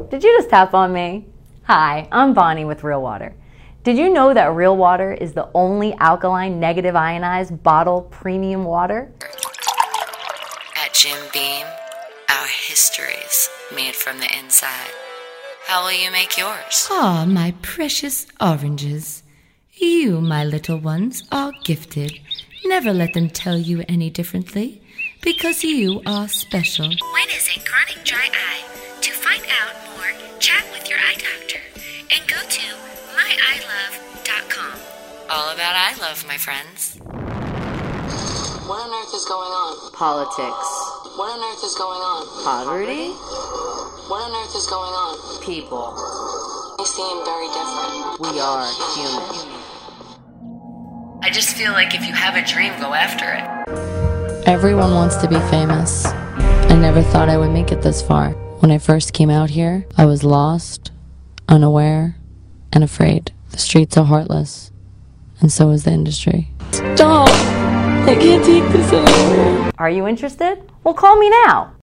did you just tap on me? Hi, I'm Bonnie with Real Water. Did you know that Real Water is the only alkaline negative ionized bottled premium water? At Jim Beam, our history's made from the inside. How will you make yours? Ah, my precious oranges. You, my little ones, are gifted. Never let them tell you any differently, because you are special. When is a chronic dry eye? To find out more, chat with your eye doctor and go to myeyelove.com. All about I love, my friends. What on earth is going on? Politics. What on earth is going on? Poverty. What on earth is going on? People. They seem very different. We are human. I just feel like if you have a dream, go after it. Everyone wants to be famous. I never thought I would make it this far. When I first came out here, I was lost, unaware, and afraid. The streets are heartless, and so is the industry. Stop! I can't take this anymore. Are you interested? Well, call me now.